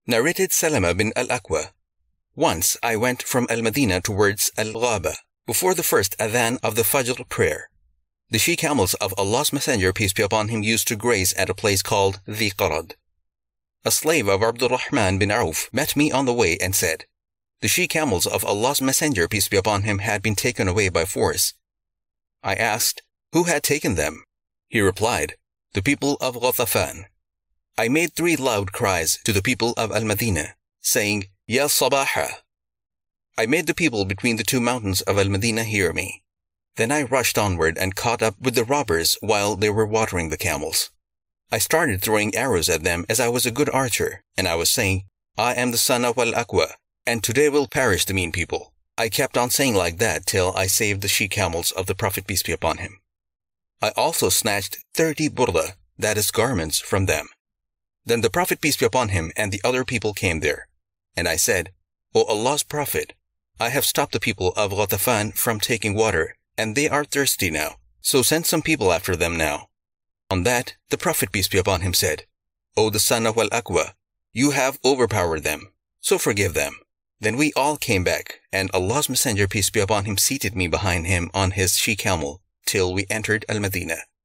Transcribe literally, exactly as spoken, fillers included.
Narrated Salama bin al-Aqwa. Once I went from Al-Madinah towards Al-Ghaba, before the first adhan of the Fajr prayer. The she-camels of Allah's Messenger, peace be upon him, used to graze at a place called Dhi Qarad. A slave of Abdurrahman bin Auf met me on the way and said, the she-camels of Allah's Messenger, peace be upon him, had been taken away by force. I asked, who had taken them? He replied, the people of Ghatafan. I made three loud cries to the people of Al-Madinah, saying, Ya Sabaha. I made the people between the two mountains of Al-Madinah hear me. Then I rushed onward and caught up with the robbers while they were watering the camels. I started throwing arrows at them as I was a good archer, and I was saying, I am the son of Al-Aqwa, and today will perish the mean people. I kept on saying like that till I saved the she-camels of the Prophet, peace be upon him. I also snatched thirty burda, that is garments, from them. Then the Prophet, peace be upon him, and the other people came there. And I said, O Allah's Prophet, I have stopped the people of Ghatafan from taking water, and they are thirsty now, so send some people after them now. On that, the Prophet, peace be upon him, said, O the son of Al-Aqwa, you have overpowered them, so forgive them. Then we all came back, and Allah's Messenger, peace be upon him, seated me behind him on his she-camel, till we entered Al-Madinah.